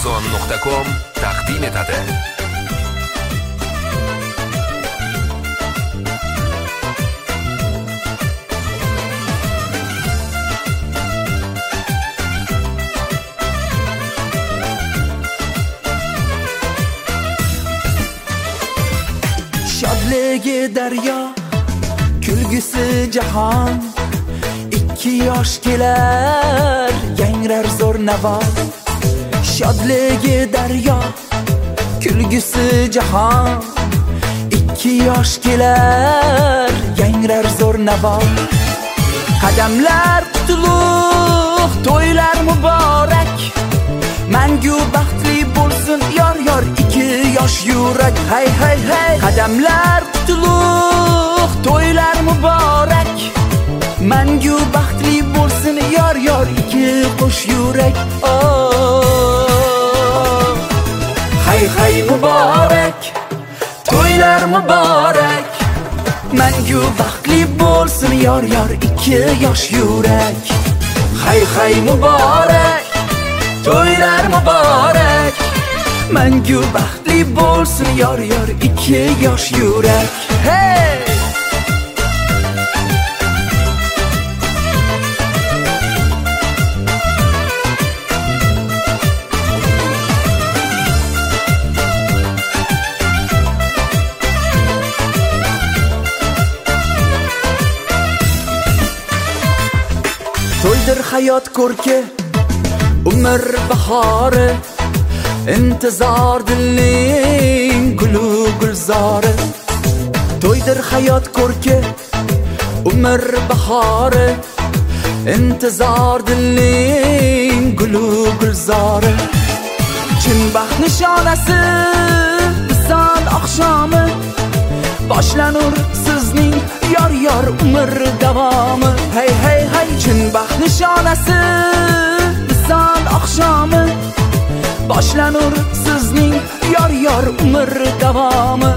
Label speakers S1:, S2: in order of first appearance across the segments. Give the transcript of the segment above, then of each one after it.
S1: Arzon.com taqdim etadi.
S2: Shodligi daryo, kulgisi jahon. Ikki yosh kelar, yangrar zo'r navo. Shodligi daryo, kulgisi jahon. Ikki yosh kelar, yangrar zo'r navo. Qadamlar qutlug', to'ylar muborak. Mangu baxtli bo'lsin yor ikki yosh yurak. Hay hay hay. Qadamlar qutlug', to'ylar muborak. Mangu baxtli bo'lsin yor ikki qo'sh yurak. Oh, hay hay muborak, to'ylar muborak. Mangu baxtli bo'lsin yor ikki yosh yurak. Hay hay muborak, to'ylar muborak. Mangu baxtli bo'lsin yor ikki yosh yurak. Hey! To'ydir hayot ko'rki, umr bahori. İntizar dilning gulu gulzori. To'ydir hayot ko'rki, umr bahori. İntizar dilning gulu gulzori. Chin baxt nishonasi bizon oqshomi. Boshlanur sizning yor umr davomi. Hey hey hey. Chin baxt nishonasi bizon oqshomi. Boshlanur sizning yor umr davomi.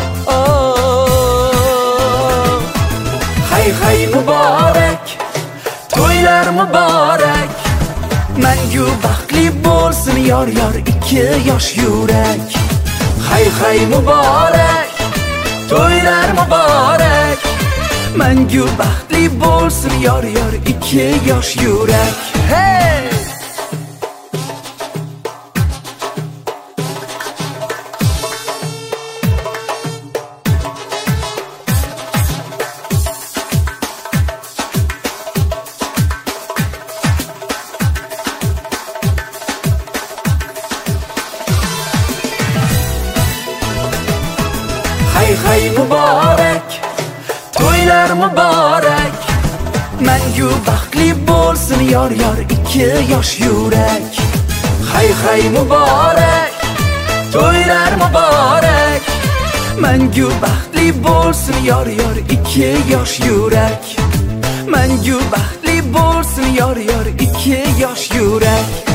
S2: Oh, hay hay muborak, to'ylar muborak. Mangu baxtli bo'lsin yor ikki yosh yurak. Hay hay muborak, to'ylar muborak. Mangu baxtli bo'lsin yor ikki yosh yurak. Hey! Hay hay muborak, to'ylar muborak. Mangu baxtli bo'lsin yor ikki yosh yurak. Hay hay muborak, to'ylar muborak. Mangu baxtli bo'lsin yor ikki yosh yurak. Mangu baxtli bo'lsin yor ikki yosh yurak.